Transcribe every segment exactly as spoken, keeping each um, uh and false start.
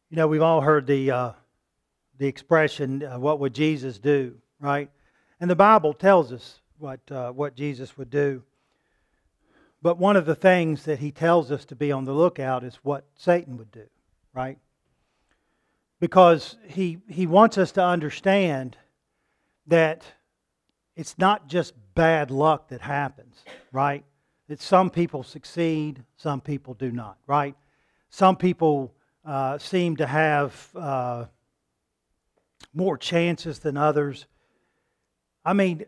You know, we've all heard the uh, the expression, uh, "What would Jesus do?" Right? And the Bible tells us what uh, what Jesus would do. But one of the things that He tells us to be on the lookout is what Satan would do, right? Because he he wants us to understand that it's not just bad luck that happens, right? That some people succeed, some people do not, right? Some people uh, seem to have uh, more chances than others. I mean,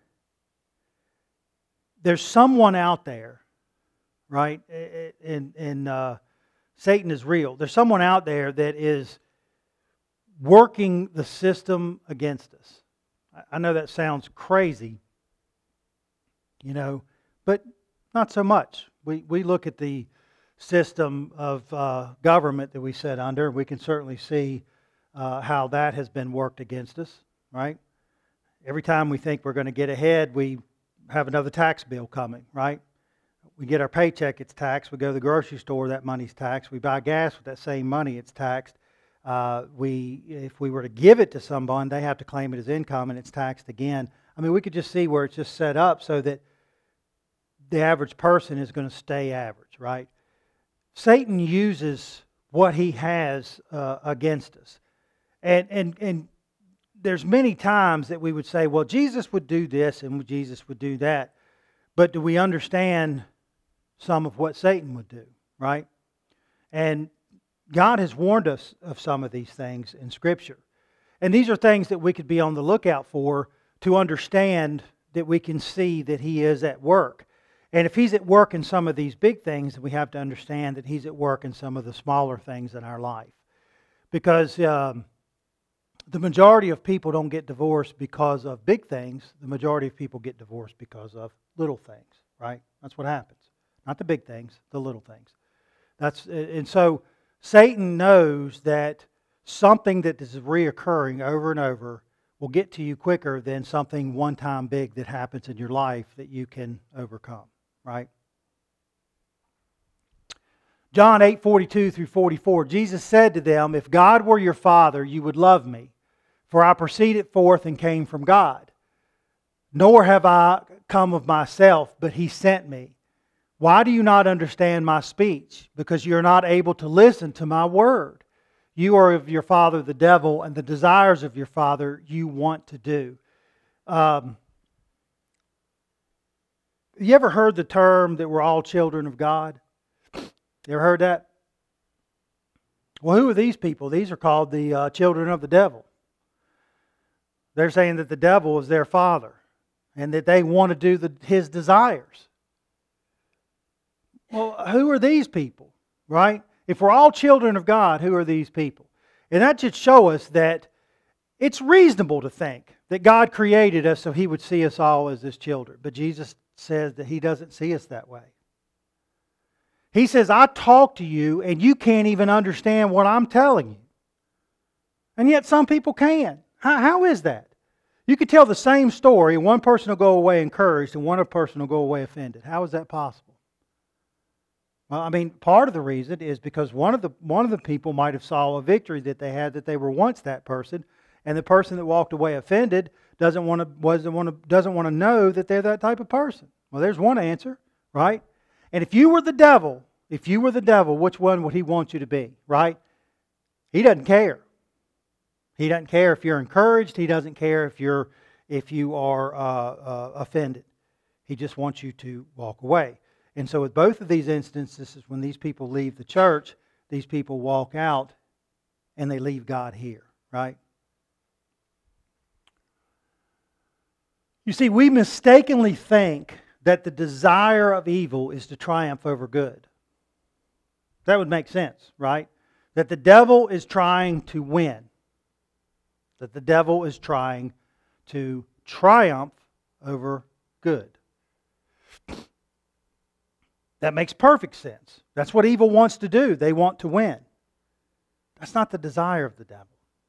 there's someone out there, right? And, and uh, Satan is real. There's someone out there that is working the system against us. I know that sounds crazy, you know, but not so much. We we look at the system of uh, government that we sit under. We can certainly see uh, how that has been worked against us, right? Every time we think we're going to get ahead, we have another tax bill coming, right? We get our paycheck, it's taxed. We go to the grocery store, that money's taxed. We buy gas with that same money, it's taxed. Uh, we, if we were to give it to someone, they have to claim it as income and it's taxed again. I mean, we could just see where it's just set up so that the average person is going to stay average, right? Satan uses what he has uh, against us. And, and, and there's many times that we would say, well, Jesus would do this and Jesus would do that. But do we understand some of what Satan would do, right? And God has warned us of some of these things in Scripture. And these are things that we could be on the lookout for to understand that we can see that He is at work. And if He's at work in some of these big things, we have to understand that He's at work in some of the smaller things in our life. Because um, the majority of people don't get divorced because of big things. The majority of people get divorced because of little things, right? That's what happens. Not the big things, the little things. That's and so Satan knows that something that is reoccurring over and over will get to you quicker than something one-time big that happens in your life that you can overcome, right? John eight forty-two through forty-four, Jesus said to them, "If God were your Father, you would love me, for I proceeded forth and came from God. Nor have I come of myself, but He sent me. Why do you not understand my speech? Because you are not able to listen to my word. You are of your father the devil, and the desires of your father you want to do." Um, you ever heard the term that we're all children of God? You ever heard that? Well, who are these people? These are called the uh, children of the devil. They're saying that the devil is their father and that they want to do the, his desires. Well, who are these people, right? If we're all children of God, who are these people? And that should show us that it's reasonable to think that God created us so He would see us all as His children. But Jesus says that He doesn't see us that way. He says, "I talk to you and you can't even understand what I'm telling you." And yet some people can. How, how is that? You could tell the same story and one person will go away encouraged and one person will go away offended. How is that possible? Well, I mean, part of the reason is because one of the one of the people might have saw a victory that they had, that they were once that person, and the person that walked away offended doesn't want to wasn't want to doesn't want to know that they're that type of person. Well, there's one answer, right? And if you were the devil, if you were the devil, which one would he want you to be, right? He doesn't care. He doesn't care if you're encouraged. He doesn't care if you're if you are uh, uh, offended. He just wants you to walk away. And so with both of these instances, when these people leave the church, these people walk out and they leave God here, right? You see, we mistakenly think that the desire of evil is to triumph over good. That would make sense, right? That the devil is trying to win. That the devil is trying to triumph over good. That makes perfect sense. That's what evil wants to do. They want to win. That's not the desire of the devil.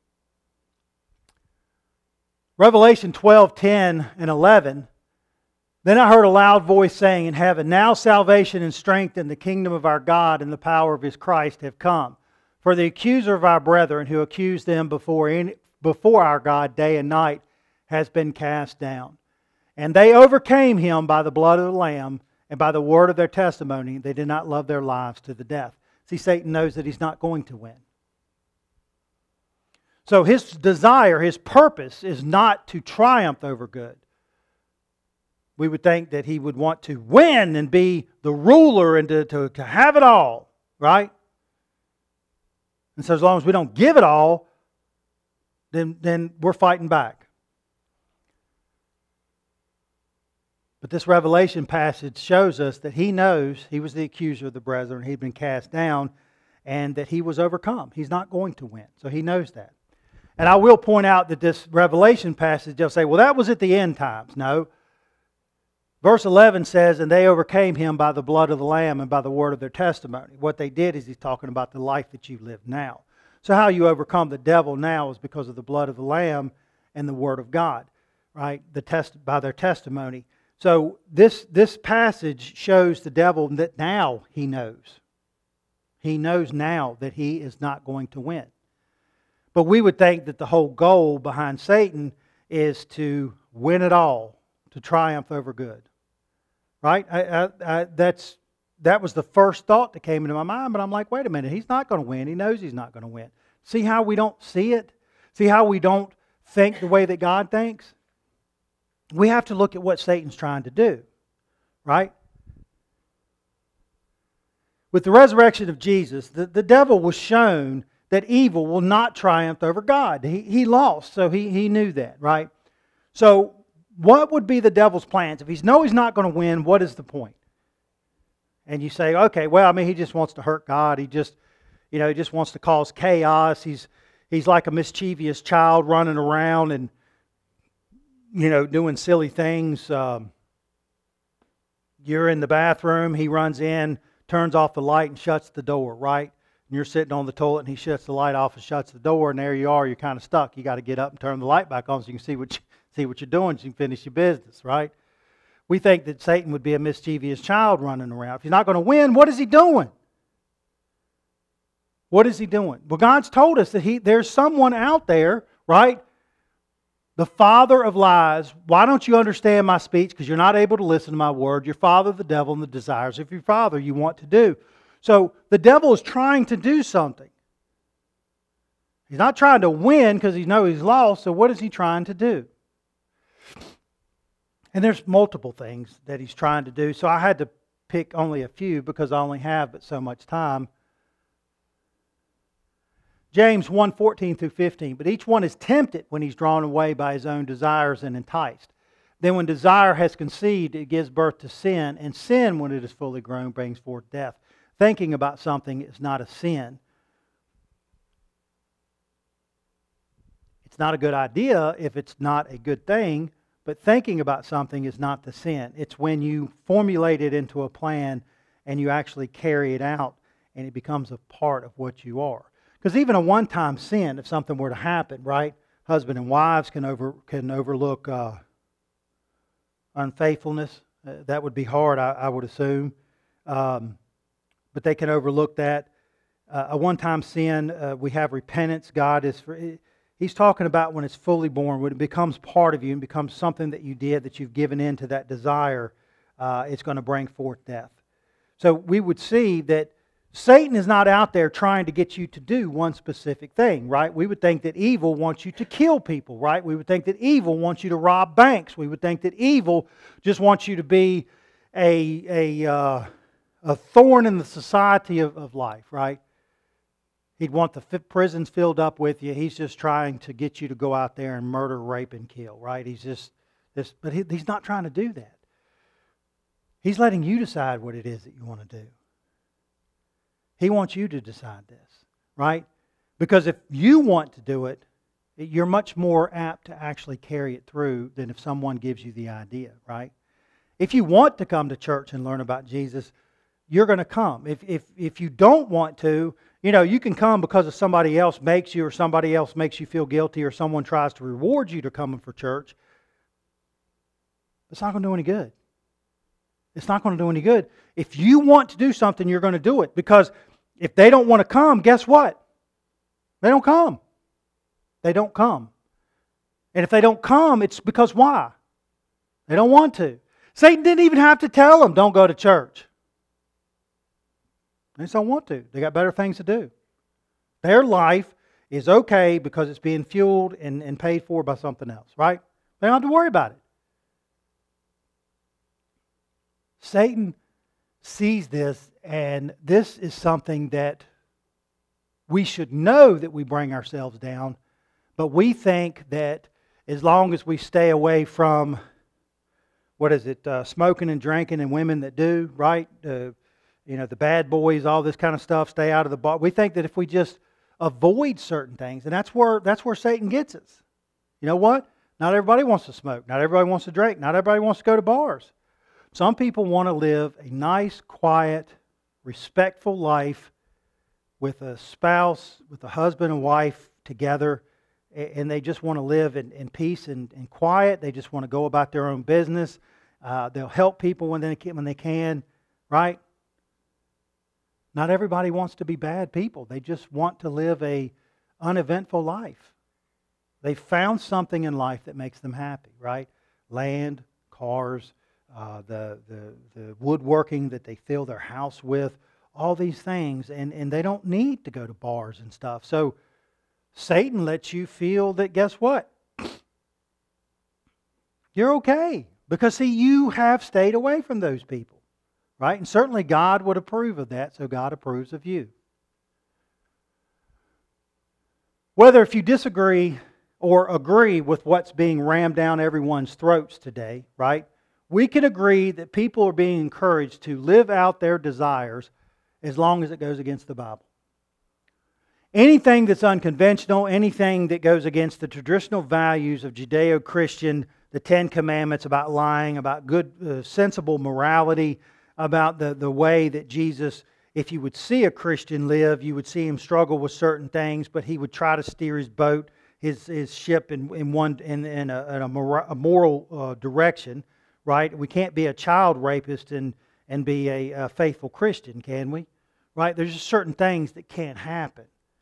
Revelation twelve, ten and eleven. "Then I heard a loud voice saying in heaven, 'Now salvation and strength in the kingdom of our God and the power of His Christ have come. For the accuser of our brethren, who accused them before, any, before our God day and night, has been cast down. And they overcame him by the blood of the Lamb and by the word of their testimony. They did not love their lives to the death. See, Satan knows that he's not going to win. So his desire, his purpose is not to triumph over good. We would think that he would want to win and be the ruler and to, to, to have it all, right? And so as long as we don't give it all, then, then we're fighting back. But this Revelation passage shows us that he knows he was the accuser of the brethren. He'd been cast down and that he was overcome. He's not going to win. So he knows that. And I will point out that this Revelation passage, they'll say, well, that was at the end times. No. Verse eleven says, and they overcame him by the blood of the Lamb and by the word of their testimony. What they did is he's talking about the life that you live now. So how you overcome the devil now is because of the blood of the Lamb and the word of God, right? The test by their testimony. So this, this passage shows the devil that now he knows. He knows now that he is not going to win. But we would think that the whole goal behind Satan is to win it all, to triumph over good. Right? I, I, I, that's, that was the first thought that came into my mind, but I'm like, wait a minute, he's not going to win. He knows he's not going to win. See how we don't see it? See how we don't think the way that God thinks? We have to look at what Satan's trying to do. Right? With the resurrection of Jesus, the, the devil was shown that evil will not triumph over God. He, he lost, so he, he knew that, right? So, what would be the devil's plans? If he knows he's not going to win, what is the point? And you say, okay, well, I mean, he just wants to hurt God. He just, you know, he just wants to cause chaos. He's he's like a mischievous child running around and, you know, doing silly things. Um, you're in the bathroom. He runs in, turns off the light, and shuts the door, right? And you're sitting on the toilet and he shuts the light off and shuts the door, and there you are, you're kind of stuck. You got to get up and turn the light back on so you can see what you, see what you're doing, so you can finish your business, right? We think that Satan would be a mischievous child running around. If he's not going to win, what is he doing? What is he doing? Well, God's told us that he there's someone out there, right? The father of lies. Why don't you understand my speech? Because you're not able to listen to my word. Your father, the devil, and the desires of your father you want to do. So the devil is trying to do something. He's not trying to win because he knows he's lost. So what is he trying to do? And there's multiple things that he's trying to do. So I had to pick only a few because I only have but so much time. James one, fourteen through fifteen. But each one is tempted when he's drawn away by his own desires and enticed. Then when desire has conceived, it gives birth to sin. And sin, when it is fully grown, brings forth death. Thinking about something is not a sin. It's not a good idea if it's not a good thing, but thinking about something is not the sin. It's when you formulate it into a plan and you actually carry it out and it becomes a part of what you are. Because even a one-time sin, if something were to happen, right? Husband and wives can over can overlook uh, unfaithfulness. Uh, that would be hard, I, I would assume. Um, but they can overlook that. Uh, a one-time sin, uh, we have repentance. God is for, He's talking about when it's fully born, when it becomes part of you and becomes something that you did, that you've given in to that desire, uh, it's going to bring forth death. So we would see that Satan is not out there trying to get you to do one specific thing, right? We would think that evil wants you to kill people, right? We would think that evil wants you to rob banks. We would think that evil just wants you to be a, a, uh, a thorn in the society of, of life, right? He'd want the prisons filled up with you. He's just trying to get you to go out there and murder, rape, and kill, right? He's just this, but he, he's not trying to do that. He's letting you decide what it is that you want to do. He wants you to decide this, right? Because if you want to do it, you're much more apt to actually carry it through than if someone gives you the idea, right? If you want to come to church and learn about Jesus, you're going to come. If if if you don't want to, you know, you can come because of somebody else makes you, or somebody else makes you feel guilty, or someone tries to reward you to coming for church. It's not going to do any good. It's not going to do any good. If you want to do something, you're going to do it. Because if they don't want to come, guess what? They don't come. They don't come. And if they don't come, it's because why? They don't want to. Satan didn't even have to tell them, don't go to church. They just don't want to. They got better things to do. Their life is okay because it's being fueled and, and paid for by something else, right? They don't have to worry about it. Satan sees this, and this is something that we should know that we bring ourselves down, but we think that as long as we stay away from, what is it, uh, smoking and drinking and women that do, right? Uh, you know, the bad boys, all this kind of stuff, stay out of the bar. We think that if we just avoid certain things, and that's where that's where Satan gets us. You know what? Not everybody wants to smoke. Not everybody wants to drink. Not everybody wants to go to bars. Some people want to live a nice, quiet, respectful life with a spouse, with a husband and wife together, and they just want to live in, in peace and, and quiet. They just want to go about their own business. Uh, they'll help people when they can, when they can, right? Not everybody wants to be bad people. They just want to live a uneventful life. They found something in life that makes them happy, right? Land, cars, uh, the, the, the woodworking that they fill their house with, all these things, and, and they don't need to go to bars and stuff. So Satan lets you feel that, guess what? You're okay. Because, see, you have stayed away from those people. Right? And certainly God would approve of that, so God approves of you. Whether if you disagree or agree with what's being rammed down everyone's throats today, right? We can agree that people are being encouraged to live out their desires as long as it goes against the Bible. Anything that's unconventional, anything that goes against the traditional values of Judeo-Christian, the Ten Commandments about lying, about good, uh, sensible morality, about the, the way that Jesus, if you would see a Christian live, you would see him struggle with certain things, but he would try to steer his boat, his his ship in in one in, in a, in a, mor- a moral uh, direction, right? We can't be a child rapist and and be a, a faithful Christian, can we? Right? There's just certain things that can't happen.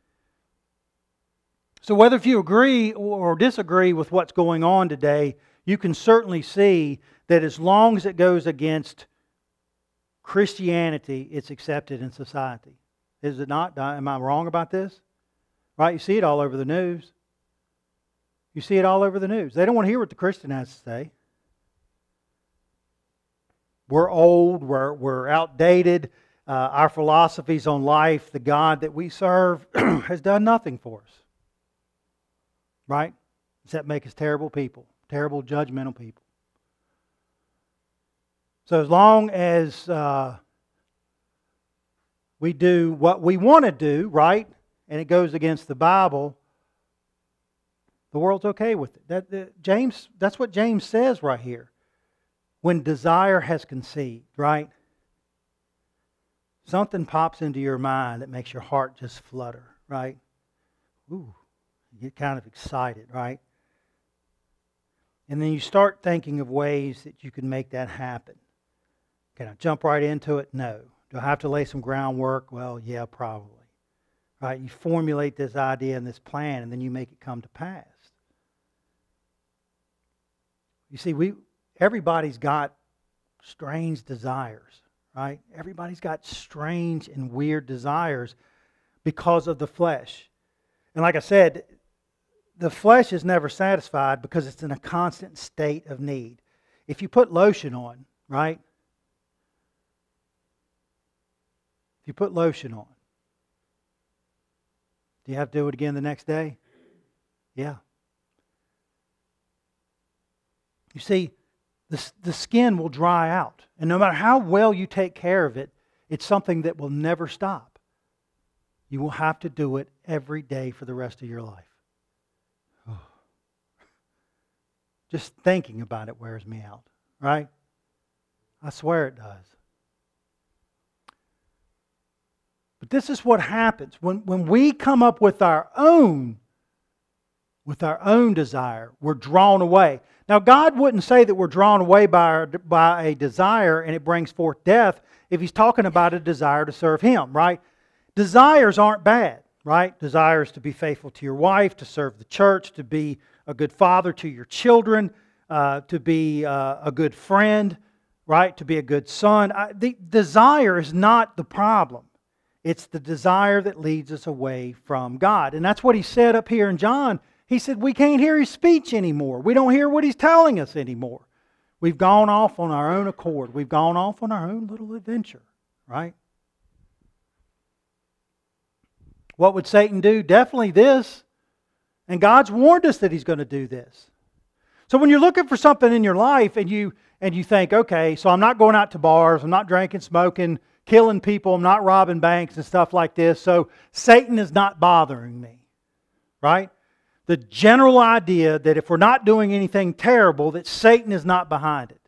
So whether if you agree or disagree with what's going on today, you can certainly see that as long as it goes against Christianity, it's accepted in society. Is it not? Am I wrong about this? Right? You see it all over the news. You see it all over the news. They don't want to hear what the Christian has to say. We're old. We're, we're outdated. Uh, our philosophies on life, the God that we serve, has done nothing for us. Right? Except make us terrible people. Terrible, judgmental people. So as long as uh, we do what we want to do, right, and it goes against the Bible, the world's okay with it. That, that James, that's what James says right here. When desire has conceived, right? Something pops into your mind that makes your heart just flutter, right? Ooh, you get kind of excited, right? And then you start thinking of ways that you can make that happen. Can I jump right into it? No. Do I have to lay some groundwork? Well, yeah, probably. Right? You formulate this idea and this plan, and then you make it come to pass. You see, we everybody's got strange desires, right? Everybody's got strange and weird desires because of the flesh. And like I said, the flesh is never satisfied because it's in a constant state of need. If you put lotion on, right? If you put lotion on, do you have to do it again the next day? Yeah. You see, the, the skin will dry out. And no matter how well you take care of it, it's something that will never stop. You will have to do it every day for the rest of your life. Oh. Just thinking about it wears me out, right? I swear it does. But this is what happens when, when we come up with our own, with our own desire, we're drawn away. Now, God wouldn't say that we're drawn away by, our, by a desire and it brings forth death if He's talking about a desire to serve Him, right? Desires aren't bad, right? Desires to be faithful to your wife, to serve the church, to be a good father to your children, uh, to be uh, a good friend, right? To be a good son. I, the desire is not the problem. It's the desire that leads us away from God. And that's what he said up here in John. He said, we can't hear his speech anymore. We don't hear what he's telling us anymore. We've gone off on our own accord. We've gone off on our own little adventure, right? What would Satan do? Definitely this. And God's warned us that he's going to do this. So when you're looking for something in your life and you and you think, okay, so I'm not going out to bars, I'm not drinking, smoking, killing people, I'm not robbing banks and stuff like this, so Satan is not bothering me, right? The general idea that if we're not doing anything terrible, that Satan is not behind it.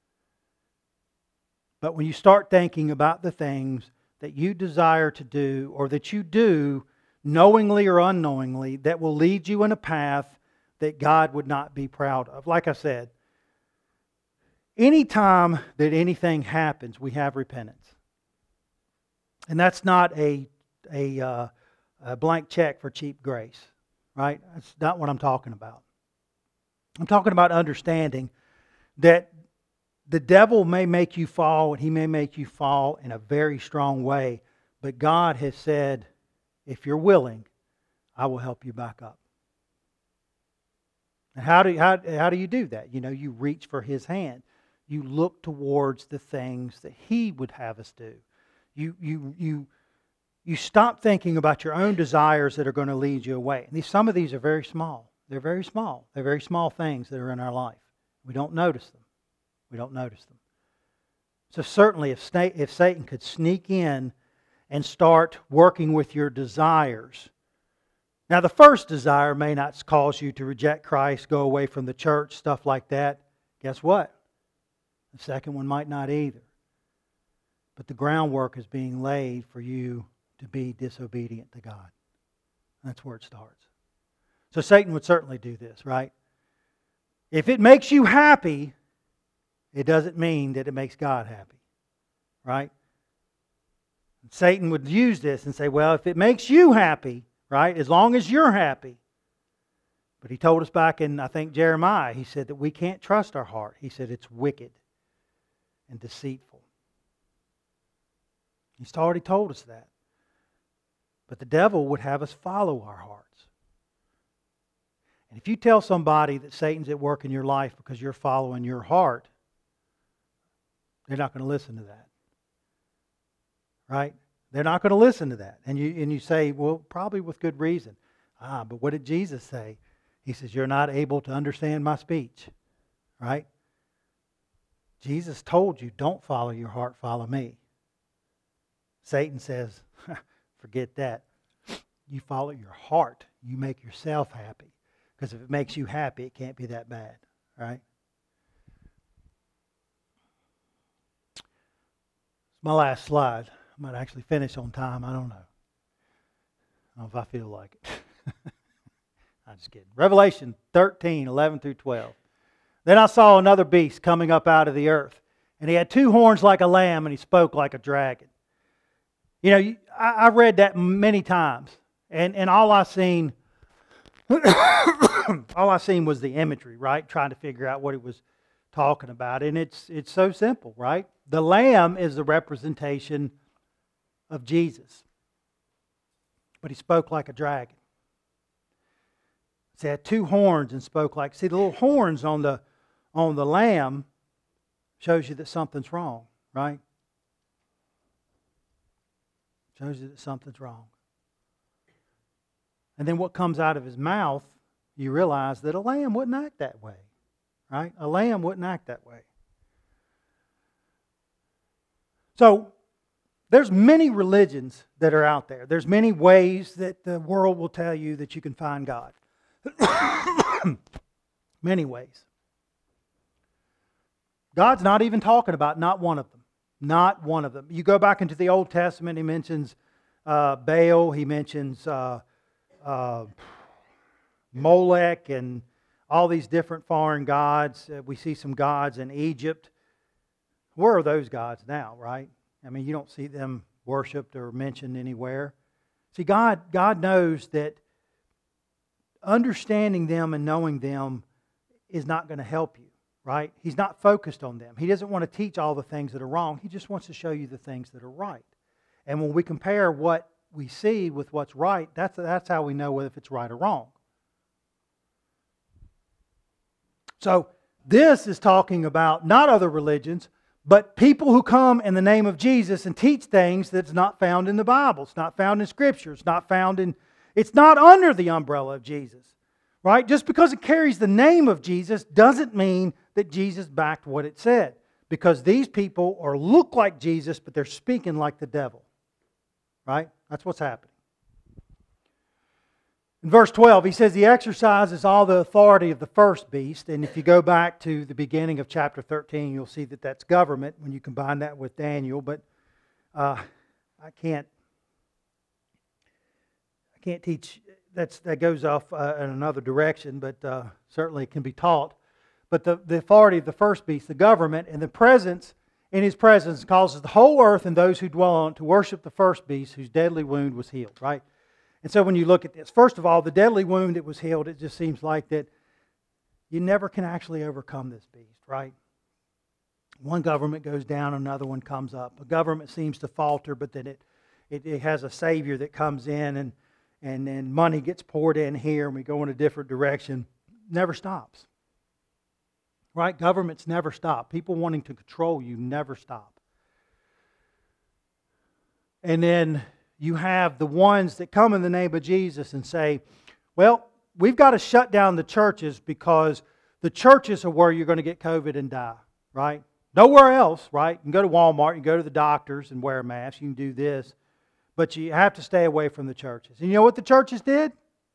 But when you start thinking about the things that you desire to do or that you do knowingly or unknowingly that will lead you in a path that God would not be proud of. Like I said, anytime that anything happens, we have repentance. And that's not a, a, uh, a blank check for cheap grace, right? That's not what I'm talking about. I'm talking about understanding that the devil may make you fall, and he may make you fall in a very strong way, but God has said, if you're willing, I will help you back up. And how do you, how, how do you do that? You know, you reach for his hand. You look towards the things that he would have us do. You, you, you, you stop thinking about your own desires that are going to lead you away. And these, some of these are very small. They're very small. They're very small things that are in our life. We don't notice them. We don't notice them. So certainly if, if Satan could sneak in and start working with your desires. Now the first desire may not cause you to reject Christ, go away from the church, stuff like that. Guess what? The second one might not either. But the groundwork is being laid for you to be disobedient to God. That's where it starts. So Satan would certainly do this, right? If it makes you happy, it doesn't mean that it makes God happy, right? Satan would use this and say, well, if it makes you happy, right, as long as you're happy. But he told us back in, I think, Jeremiah, he said that we can't trust our heart. He said it's wicked and deceitful. He's already told us that. But the devil would have us follow our hearts. And if you tell somebody that Satan's at work in your life because you're following your heart, they're not going to listen to that. Right? They're not going to listen to that. And you and you say, well, probably with good reason. Ah, but what did Jesus say? He says, you're not able to understand my speech. Right? Jesus told you, don't follow your heart, follow me. Satan says, forget that. You follow your heart. You make yourself happy. Because if it makes you happy, it can't be that bad. Right? It's my last slide. I might actually finish on time. I don't know. I don't know if I feel like it. I'm just kidding. Revelation thirteen, eleven through twelve. Then I saw another beast coming up out of the earth. And he had two horns like a lamb, and he spoke like a dragon. You know, I, I read that many times. And, and all I seen, all I seen was the imagery, right? Trying to figure out what it was talking about. And it's it's so simple, right? The lamb is the representation of Jesus. But he spoke like a dragon. He had two horns and spoke like... See, the little horns on the on the lamb shows you that something's wrong, right? Shows you that something's wrong. And then what comes out of his mouth, you realize that a lamb wouldn't act that way, right? A lamb wouldn't act that way. So, there's many religions that are out there. There's many ways that the world will tell you that you can find God. Many ways. God's not even talking about not one of them. Not one of them. You go back into the Old Testament, he mentions uh, Baal, he mentions uh, uh, Molech and all these different foreign gods. Uh, we see some gods in Egypt. Where are those gods now, right? I mean, you don't see them worshipped or mentioned anywhere. See, God, God knows that understanding them and knowing them is not going to help you, right? He's not focused on them. He doesn't want to teach all the things that are wrong. He just wants to show you the things that are right. And when we compare what we see with what's right, that's, that's how we know if it's right or wrong. So, this is talking about not other religions, but people who come in the name of Jesus and teach things that's not found in the Bible. It's not found in Scripture. It's not found in... It's not under the umbrella of Jesus. Right? Just because it carries the name of Jesus doesn't mean that Jesus backed what it said. Because these people are look like Jesus, but they're speaking like the devil. Right? That's what's happening. In verse twelve, he says, He exercises all the authority of the first beast. And if you go back to the beginning of chapter thirteen, you'll see that that's government when you combine that with Daniel. But uh, I can't I can't teach... That's, that goes off uh, in another direction, but uh, certainly it can be taught. But the, the authority of the first beast, the government, and the presence, in His presence, causes the whole earth and those who dwell on it to worship the first beast whose deadly wound was healed, right? And so when you look at this, first of all, the deadly wound that was healed, it just seems like that you never can actually overcome this beast, right? One government goes down, another one comes up. A government seems to falter, but then it, it, it has a Savior that comes in and And then money gets poured in here and we go in a different direction. Never stops. Right? Governments never stop. People wanting to control you never stop. And then you have the ones that come in the name of Jesus and say, well, we've got to shut down the churches because the churches are where you're going to get COVID and die. Right? Nowhere else, right? You can go to Walmart, you can go to the doctors and wear a mask, you can do this. But you have to stay away from the churches. And you know what the churches did?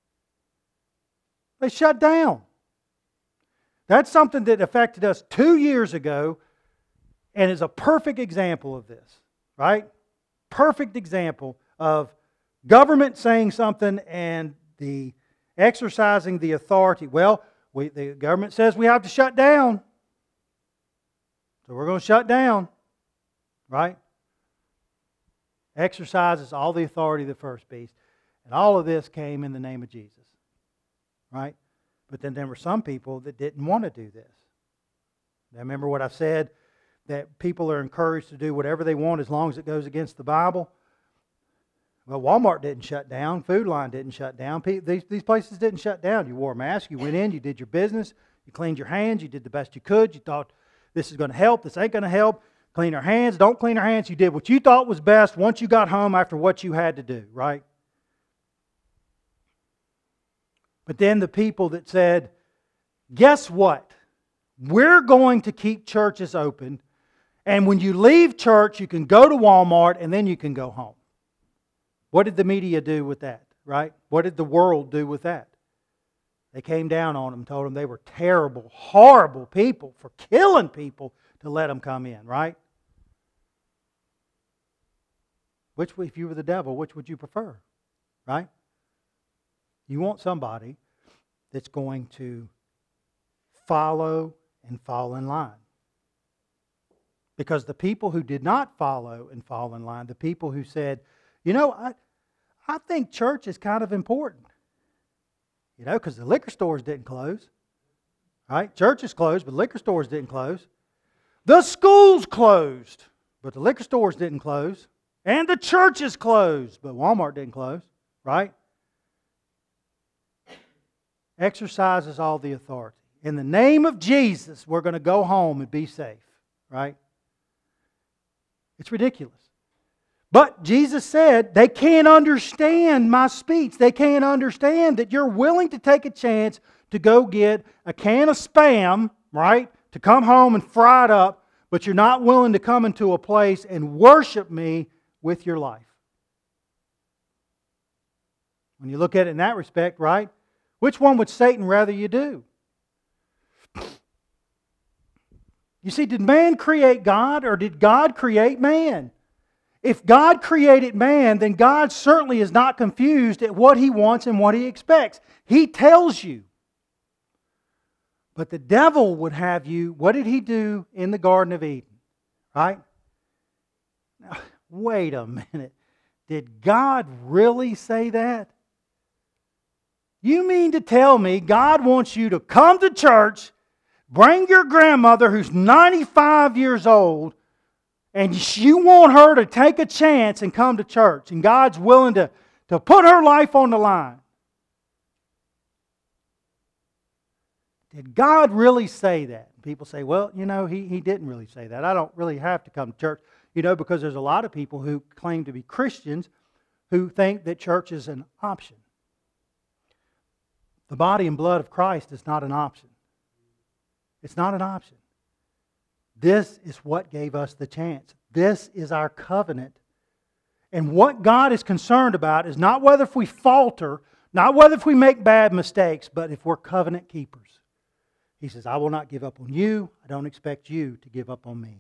They shut down. That's something that affected us two years ago and is a perfect example of this. Right? Perfect example of government saying something and the exercising the authority. Well, we, the government says we have to shut down. So we're going to shut down. Right? Exercises all the authority of the first beast. And all of this came in the name of Jesus. Right? But then there were some people that didn't want to do this. Now remember what I said? That people are encouraged to do whatever they want as long as it goes against the Bible. Well, Walmart didn't shut down. Food Line didn't shut down. These, these places didn't shut down. You wore a mask. You went in. You did your business. You cleaned your hands. You did the best you could. You thought this is going to help. This ain't going to help. Clean our hands, don't clean our hands. You did what you thought was best once you got home after what you had to do, right? But then the people that said, guess what? We're going to keep churches open, and when you leave church, you can go to Walmart, and then you can go home. What did the media do with that, right? What did the world do with that? They came down on them, told them they were terrible, horrible people for killing people to let them come in, right? Which, if you were the devil, which would you prefer? Right? You want somebody that's going to follow and fall in line. Because the people who did not follow and fall in line, the people who said, you know, I, I think church is kind of important. You know, because the liquor stores didn't close. Right? Churches closed, but liquor stores didn't close. The schools closed, but the liquor stores didn't close. And the churches closed, but Walmart didn't close, right? Exercises all the authority. In the name of Jesus, we're going to go home and be safe, right? It's ridiculous. But Jesus said they can't understand my speech. They can't understand that you're willing to take a chance to go get a can of Spam, right? To come home and fry it up, but you're not willing to come into a place and worship me with your life. When you look at it in that respect, right? Which one would Satan rather you do? You see, did man create God or did God create man? If God created man, then God certainly is not confused at what He wants and what He expects. He tells you. But the devil would have you, what did he do in the Garden of Eden? Right? Now, wait a minute. Did God really say that? You mean to tell me God wants you to come to church, bring your grandmother who's ninety-five years old, and you want her to take a chance and come to church, and God's willing to, to put her life on the line? Did God really say that? People say, well, you know, he, he didn't really say that. I don't really have to come to church. You know, because there's a lot of people who claim to be Christians who think that church is an option. The body and blood of Christ is not an option. It's not an option. This is what gave us the chance. This is our covenant. And what God is concerned about is not whether if we falter, not whether if we make bad mistakes, but if we're covenant keepers. He says, I will not give up on you. I don't expect you to give up on me.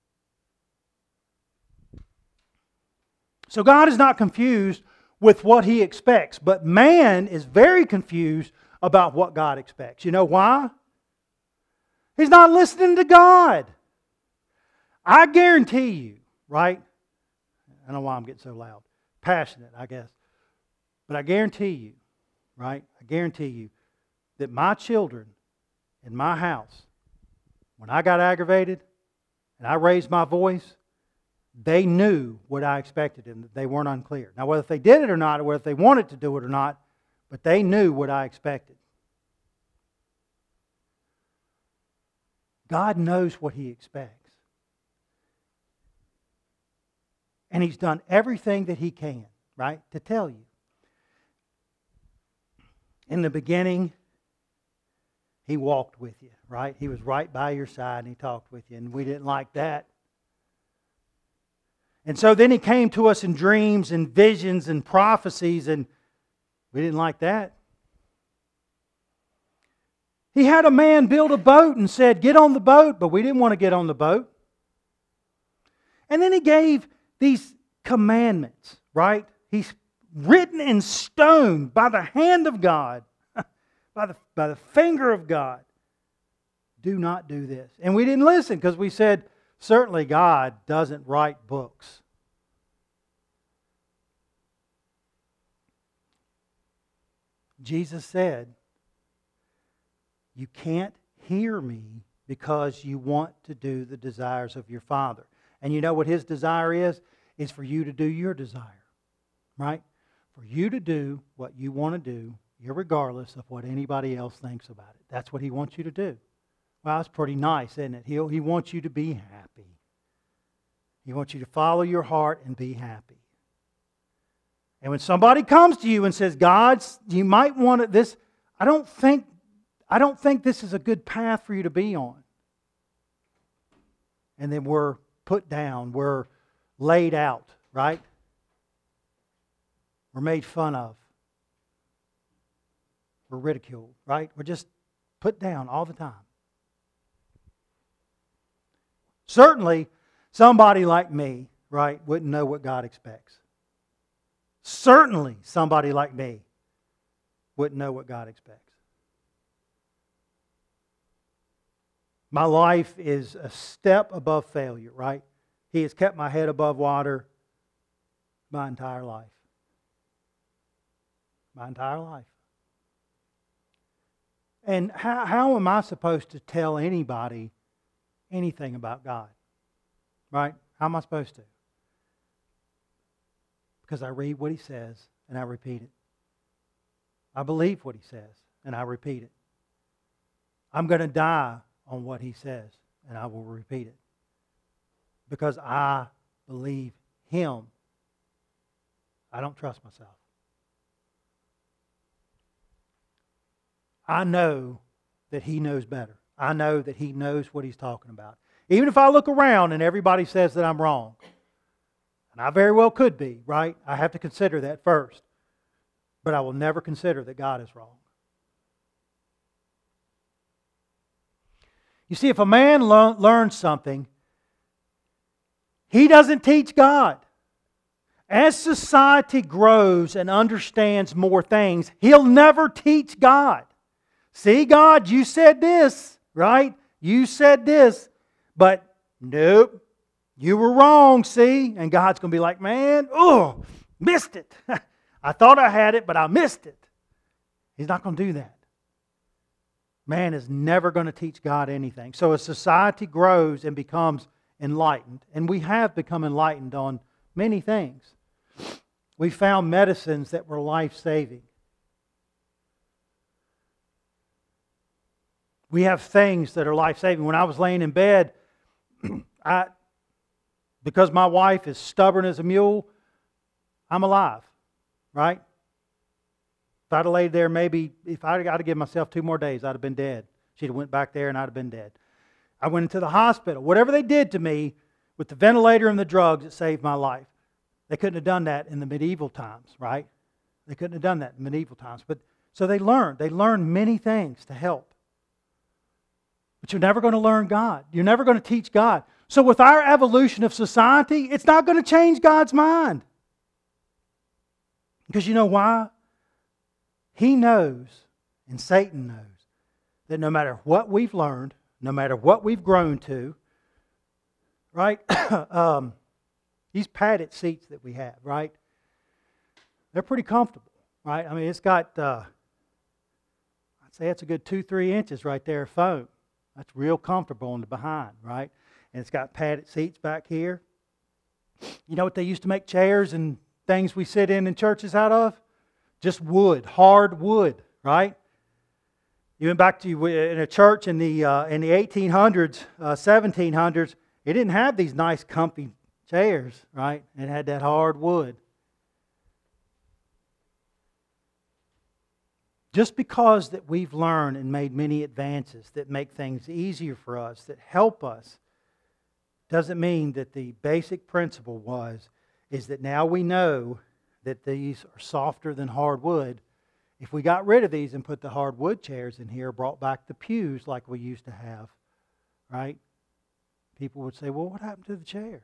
So God is not confused with what He expects, but man is very confused about what God expects. You know why? He's not listening to God. I guarantee you, right? I don't know why I'm getting so loud. Passionate, I guess. But I guarantee you, right? I guarantee you that my children in my house, when I got aggravated and I raised my voice, they knew what I expected and they weren't unclear. Now, whether they did it or not, or whether they wanted to do it or not, but they knew what I expected. God knows what He expects. And He's done everything that He can, right, to tell you. In the beginning, He walked with you, right? He was right by your side and He talked with you, and we didn't like that. And so then He came to us in dreams and visions and prophecies, and we didn't like that. He had a man build a boat and said, get on the boat, but we didn't want to get on the boat. And then He gave these commandments, right? He's written in stone by the hand of God, by the, by the finger of God. Do not do this. And we didn't listen because we said, certainly God doesn't write books. Jesus said, you can't hear me because you want to do the desires of your Father. And you know what His desire is? Is for you to do your desire. Right? For you to do what you want to do, irregardless of what anybody else thinks about it. That's what He wants you to do. Well, that's pretty nice, isn't it? He, he wants you to be happy. He wants you to follow your heart and be happy. And when somebody comes to you and says, God's, you might want it, this, I don't think, I don't think this is a good path for you to be on. And then we're put down, we're laid out, right? We're made fun of. We're ridiculed, right? We're just put down all the time. Certainly, somebody like me, right, wouldn't know what God expects. Certainly, somebody like me wouldn't know what God expects. My life is a step above failure, right? He has kept my head above water my entire life. My entire life. And how, how am I supposed to tell anybody anything about God? Right? How am I supposed to? Because I read what He says and I repeat it. I believe what He says and I repeat it. I'm going to die on what He says and I will repeat it. Because I believe Him. I don't trust myself. I know that He knows better. I know that He knows what He's talking about. Even if I look around and everybody says that I'm wrong, and I very well could be, right? I have to consider that first. But I will never consider that God is wrong. You see, if a man le- learns something, he doesn't teach God. As society grows and understands more things, he'll never teach God. See, God, you said this, right? You said this, but nope, you were wrong, see? And God's going to be like, man, oh, Missed it. I thought I had it, but I missed it. He's not going to do that. Man is never going to teach God anything. So as society grows and becomes enlightened, and we have become enlightened on many things, we found medicines that were life-saving. We have things that are life-saving. When I was laying in bed, I, because my wife is stubborn as a mule, I'm alive, right? If I'd have laid there, maybe, if I'd have got to give myself two more days, I'd have been dead. She'd have went back there and I'd have been dead. I went into the hospital. Whatever they did to me with the ventilator and the drugs, it saved my life. They couldn't have done that in the medieval times, right? They couldn't have done that in medieval times. But so they learned. They learned many things to help. But you're never going to learn God. You're never going to teach God. So with our evolution of society, it's not going to change God's mind. Because you know why? He knows, and Satan knows, that no matter what we've learned, no matter what we've grown to, right? um, these padded seats that we have, right? They're pretty comfortable, right? I mean, it's got, uh, I'd say it's a good two, three inches right there of foam. That's real comfortable on the behind, right? And it's got padded seats back here. You know what they used to make chairs and things we sit in in churches out of? Just wood, hard wood, right? You went back to in a church in the uh, in the eighteen hundreds, uh, seventeen hundreds. It didn't have these nice, comfy chairs, right? It had that hard wood. Just because that we've learned and made many advances that make things easier for us, that help us, doesn't mean that the basic principle was is that now we know that these are softer than hardwood. If we got rid of these and put the hardwood chairs in here, brought back the pews like we used to have, right? People would say, well, what happened to the chairs?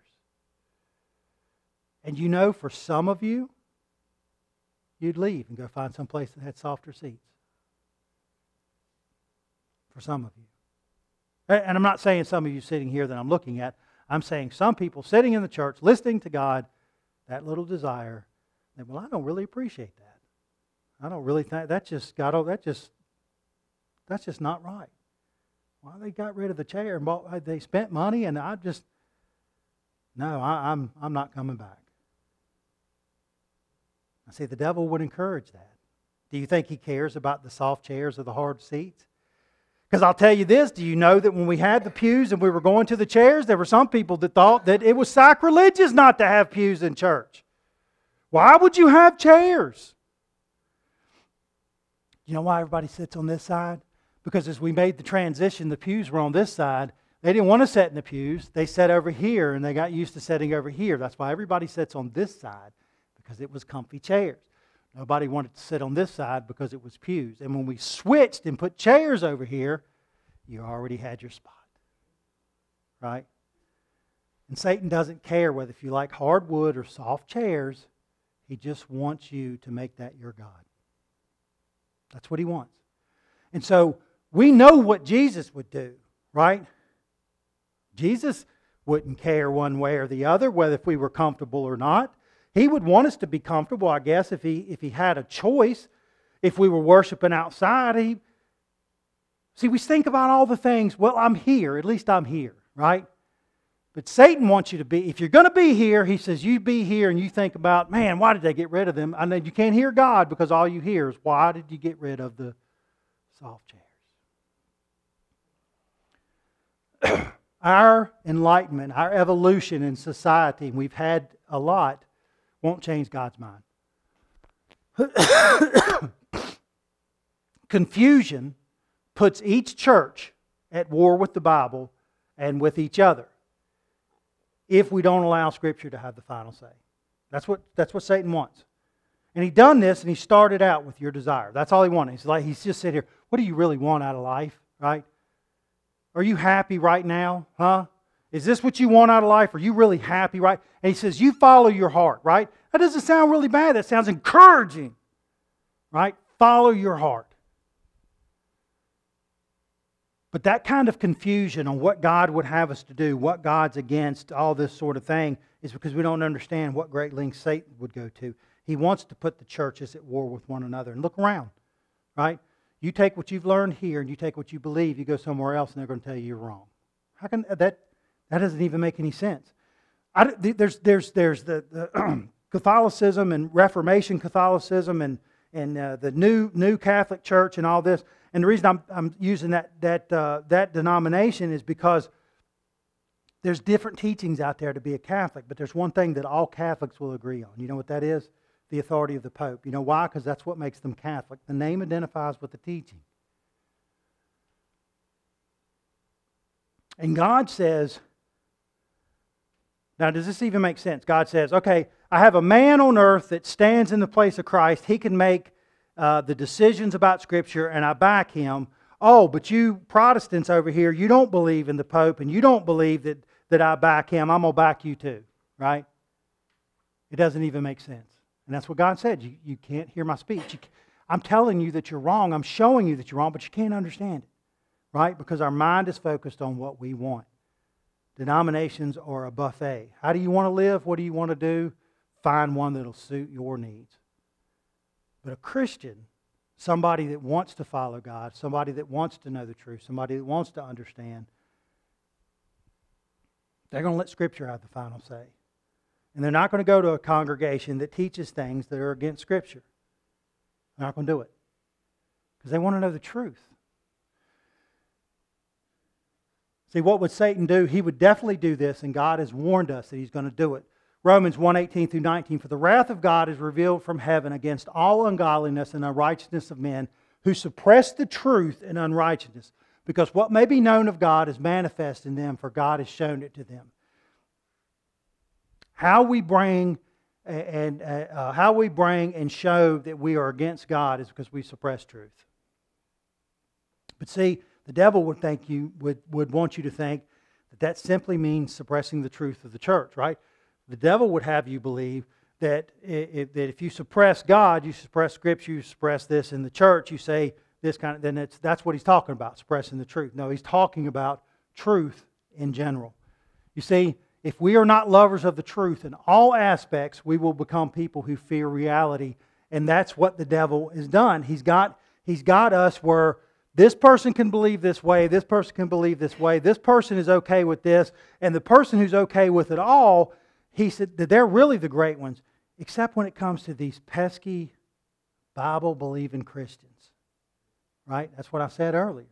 And you know, for some of you, you'd leave and go find some place that had softer seats. For some of you. And I'm not saying some of you sitting here that I'm looking at. I'm saying some people sitting in the church, listening to God, that little desire, that, well, I don't really appreciate that. I don't really think, that just got, that just, that's just not right. Well, they got rid of the chair and bought, they spent money and I just, no, I, I'm, I'm not coming back. I see the devil would encourage that. Do you think he cares about the soft chairs or the hard seats? Because I'll tell you this, do you know that when we had the pews and we were going to the chairs, there were some people that thought that it was sacrilegious not to have pews in church. Why would you have chairs? You know why everybody sits on this side? Because as we made the transition, the pews were on this side. They didn't want to sit in the pews. They sat over here and they got used to sitting over here. That's why everybody sits on this side, because it was comfy chairs. Nobody wanted to sit on this side because it was pews. And when we switched and put chairs over here, you already had your spot. Right? And Satan doesn't care whether if you like hardwood or soft chairs. He just wants you to make that your God. That's what he wants. And so we know what Jesus would do, right? Jesus wouldn't care one way or the other whether if we were comfortable or not. He would want us to be comfortable, I guess, if he if he had a choice. If we were worshiping outside, he see, we think about all the things. Well, I'm here. At least I'm here, right? But Satan wants you to be. If you're going to be here, he says you be here, and you think about, man, why did they get rid of them? I know you can't hear God because all you hear is, why did you get rid of the soft chairs? Our enlightenment, our evolution in society, and we've had a lot, won't change God's mind. Confusion puts each church at war with the Bible and with each other if we don't allow Scripture to have the final say. That's what, that's what Satan wants. And he done this, and he started out with your desire. That's all he wanted. He's like, he's just sitting here, what do you really want out of life, right? Are you happy right now, huh? Is this what you want out of life? Are you really happy, right? And he says, you follow your heart, right? That doesn't sound really bad. That sounds encouraging, right? Follow your heart. But that kind of confusion on what God would have us to do, what God's against, all this sort of thing, is because we don't understand what great lengths Satan would go to. He wants to put the churches at war with one another. And look around, right? You take what you've learned here and you take what you believe, you go somewhere else and they're going to tell you you're wrong. How can that? That doesn't even make any sense. I, there's there's there's the, the Catholicism and Reformation Catholicism and and uh, the new new Catholic Church and all this. And the reason I'm I'm using that that uh, that denomination is because there's different teachings out there to be a Catholic, but there's one thing that all Catholics will agree on. You know what that is? The authority of the Pope. You know why? Because that's what makes them Catholic. The name identifies with the teaching. And God says, now does this even make sense? God says, okay, I have a man on earth that stands in the place of Christ. He can make uh, the decisions about Scripture, and I back him. Oh, but you Protestants over here, you don't believe in the Pope, and you don't believe that, that I back him. I'm going to back you too, right? It doesn't even make sense. And that's what God said. You, you can't hear my speech. You, I'm telling you that you're wrong. I'm showing you that you're wrong, but you can't understand it, right? Because our mind is focused on what we want. Denominations are a buffet. How do you want to live? What do you want to do? Find one that will suit your needs. But a Christian, somebody that wants to follow God, somebody that wants to know the truth, somebody that wants to understand, they're going to let Scripture have the final say. And they're not going to go to a congregation that teaches things that are against Scripture. They're not going to do it. Because they want to know the truth. See, what would Satan do? He would definitely do this, and God has warned us that he's going to do it. Romans one, eighteen through nineteen, for the wrath of God is revealed from heaven against all ungodliness and unrighteousness of men who suppress the truth in unrighteousness, because what may be known of God is manifest in them, for God has shown it to them. How we bring and uh, how we bring and show that we are against God is because we suppress truth. But see, the devil would think you would, would want you to think that that simply means suppressing the truth of the church, right? The devil would have you believe that if, that if you suppress God, you suppress Scripture, you suppress this in the church, you say this kind of, then it's, that's what he's talking about, suppressing the truth. No, he's talking about truth in general. You see, if we are not lovers of the truth in all aspects, we will become people who fear reality. And that's what the devil has done. He's got, he's got us where this person can believe this way, this person can believe this way, this person is okay with this, and the person who's okay with it all, he said that they're really the great ones, except when it comes to these pesky Bible-believing Christians. Right? That's what I said earlier.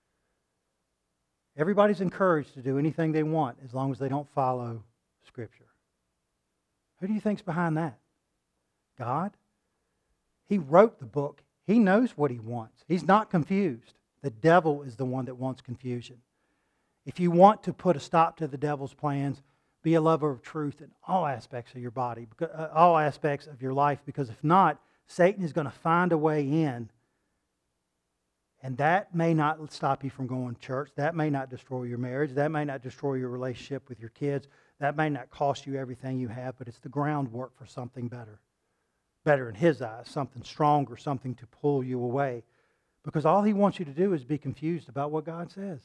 Everybody's encouraged to do anything they want as long as they don't follow Scripture. Who do you think's behind that? God? He wrote the book. He knows what He wants. He's not confused. The devil is the one that wants confusion. If you want to put a stop to the devil's plans, be a lover of truth in all aspects of your body, all aspects of your life, because if not, Satan is going to find a way in. And that may not stop you from going to church. That may not destroy your marriage. That may not destroy your relationship with your kids. That may not cost you everything you have, but it's the groundwork for something better. Better in His eyes, something stronger, something to pull you away. Because all He wants you to do is be confused about what God says.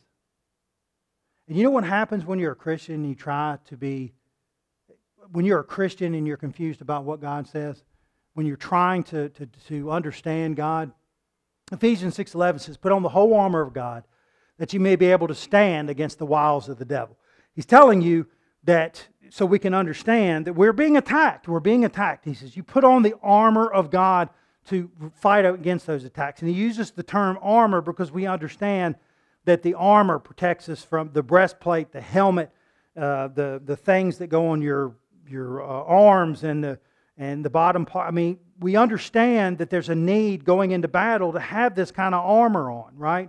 And you know what happens when you're a Christian and you try to be, when you're a Christian and you're confused about what God says? When you're trying to, to, to understand God? Ephesians six eleven says, put on the whole armor of God that you may be able to stand against the wiles of the devil. He's telling you that so we can understand that we're being attacked. We're being attacked. He says, you put on the armor of God to fight against those attacks. And he uses the term armor because we understand that the armor protects us from the breastplate, the helmet, uh, the, the things that go on your, your uh, arms and the, and the bottom part. I mean, we understand that there's a need going into battle to have this kind of armor on, right?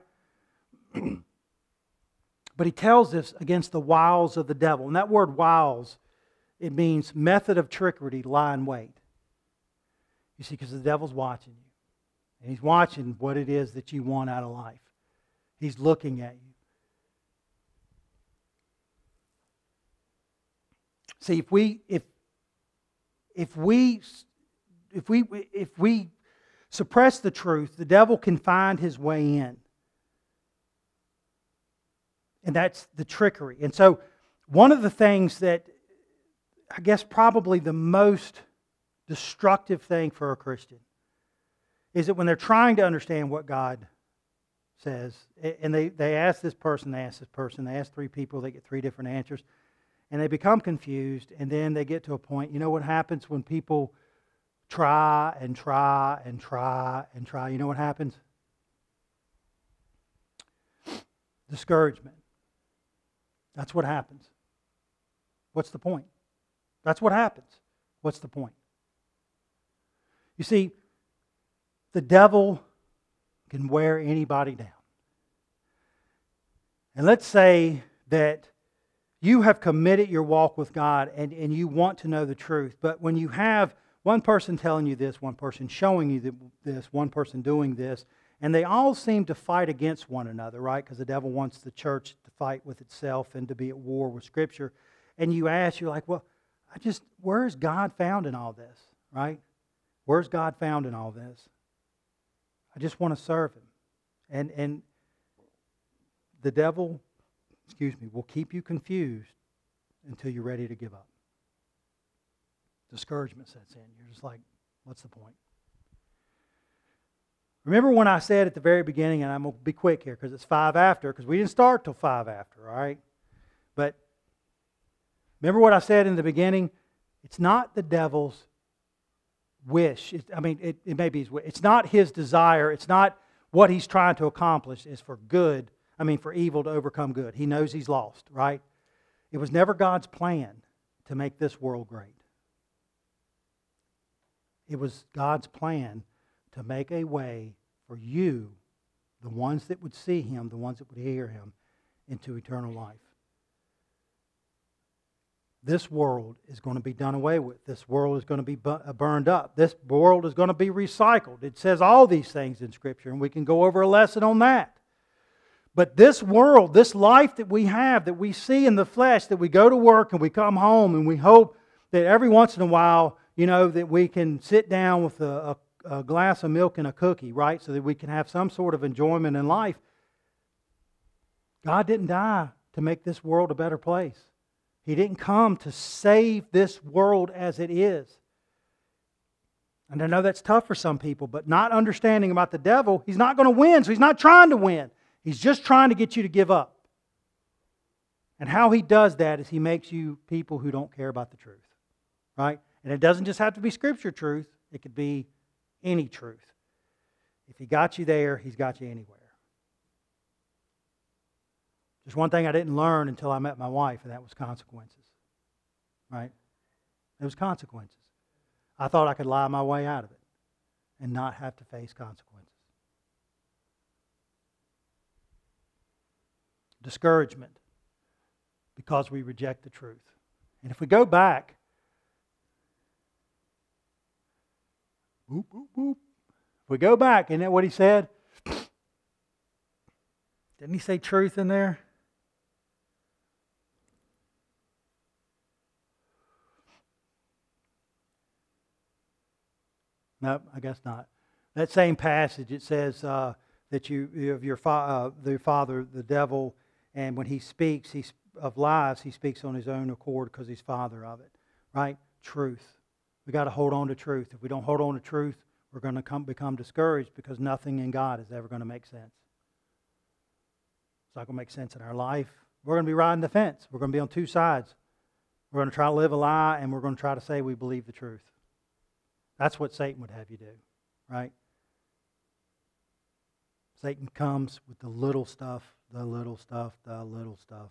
But he tells us against the wiles of the devil. And that word wiles, it means method of trickery, lie in wait. You see, because the devil's watching you. And he's watching what it is that you want out of life. He's looking at you. See, if we if if we if we if we suppress the truth, the devil can find his way in. And that's the trickery. And so one of the things that I guess probably the most destructive thing for a Christian is that when they're trying to understand what God says, and they, they ask this person, they ask this person, they ask three people, they get three different answers, and they become confused, and then they get to a point, you know what happens when people try and try and try and try? You know what happens? Discouragement. That's what happens. What's the point? That's what happens. What's the point? You see, the devil can wear anybody down. And let's say that you have committed your walk with God and, and you want to know the truth, but when you have one person telling you this, one person showing you this, one person doing this, and they all seem to fight against one another, right? Because the devil wants the church to fight with itself and to be at war with Scripture. And you ask, you're like, well, I just, where is God found in all this, right? Where's God found in all this? I just want to serve Him. And, and the devil, excuse me, will keep you confused until you're ready to give up. Discouragement sets in. You're just like, what's the point? Remember when I said at the very beginning, and I'm going to be quick here because it's five after, because we didn't start till five after, all right? But remember what I said in the beginning? It's not the devil's wish. It, I mean, it, it may be his wish. It's not his desire. It's not what he's trying to accomplish. It's for good. I mean, for evil to overcome good. He knows he's lost, right? It was never God's plan to make this world great. It was God's plan to make a way for you, the ones that would see Him, the ones that would hear Him, into eternal life. This world is going to be done away with. This world is going to be burned up. This world is going to be recycled. It says all these things in Scripture, and we can go over a lesson on that. But this world, this life that we have, that we see in the flesh, that we go to work and we come home and we hope that every once in a while, you know, that we can sit down with a, a, a glass of milk and a cookie, right? So that we can have some sort of enjoyment in life. God didn't die to make this world a better place. He didn't come to save this world as it is. And I know that's tough for some people, but not understanding about the devil, he's not going to win, so he's not trying to win. He's just trying to get you to give up. And how he does that is he makes you people who don't care about the truth. Right? And it doesn't just have to be Scripture truth. It could be any truth. If he got you there, he's got you anywhere. There's one thing I didn't learn until I met my wife, and that was consequences. Right? It was consequences. I thought I could lie my way out of it and not have to face consequences. Discouragement because we reject the truth. And if we go back, boop, boop, boop. If we go back, isn't that what he said? Didn't he say truth in there? No, I guess not. That same passage, it says uh, that you, you of your fa- uh, the father, the devil, and when he speaks he, of lies, he speaks on his own accord because he's father of it. Right? Truth. We've got to hold on to truth. If we don't hold on to truth, we're going to come, become discouraged because nothing in God is ever going to make sense. It's not going to make sense in our life. We're going to be riding the fence. We're going to be on two sides. We're going to try to live a lie, and we're going to try to say we believe the truth. That's what Satan would have you do, right? Satan comes with the little stuff, the little stuff, the little stuff.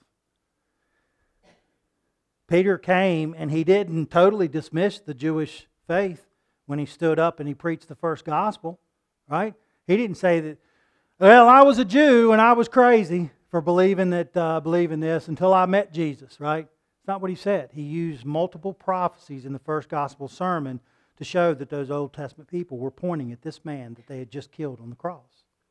Peter came, and he didn't totally dismiss the Jewish faith when he stood up and he preached the first gospel, right? He didn't say that, well, I was a Jew and I was crazy for believing that uh, believing this until I met Jesus, right? It's not what he said. He used multiple prophecies in the first gospel sermon to show that those Old Testament people were pointing at this man that they had just killed on the cross.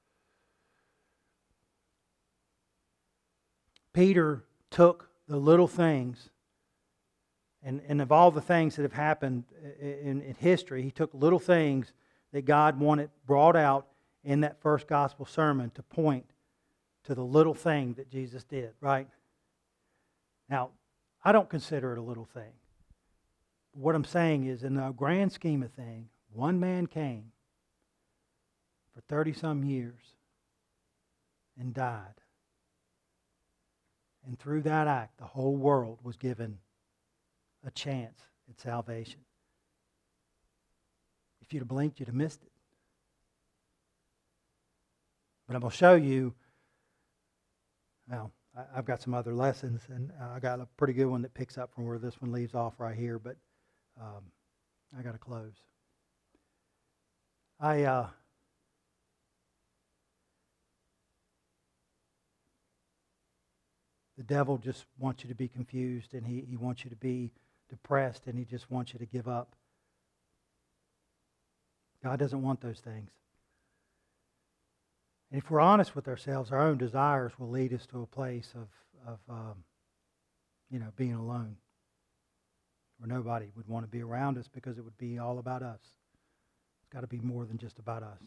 Peter took the little things, and, and of all the things that have happened in, in history, he took little things that God wanted brought out in that first gospel sermon to point to the little thing that Jesus did, right? Now, I don't consider it a little thing. What I'm saying is, in the grand scheme of things, one man came for thirty-some years and died. And through that act, the whole world was given a chance at salvation. If you'd have blinked, you'd have missed it. But I'm going to show you, well, I've got some other lessons, and I got a pretty good one that picks up from where this one leaves off right here, but um, I got to close. I uh, the devil just wants you to be confused, and he, he wants you to be depressed, and he just wants you to give up. God doesn't want those things. And if we're honest with ourselves, our own desires will lead us to a place of, of um, you know, being alone, where nobody would want to be around us because it would be all about us. It's got to be more than just about us.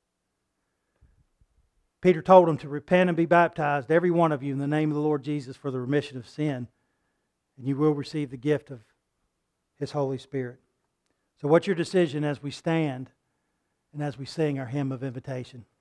Peter told them to repent and be baptized, every one of you, in the name of the Lord Jesus for the remission of sin, and you will receive the gift of His Holy Spirit. So what's your decision as we stand and as we sing our hymn of invitation?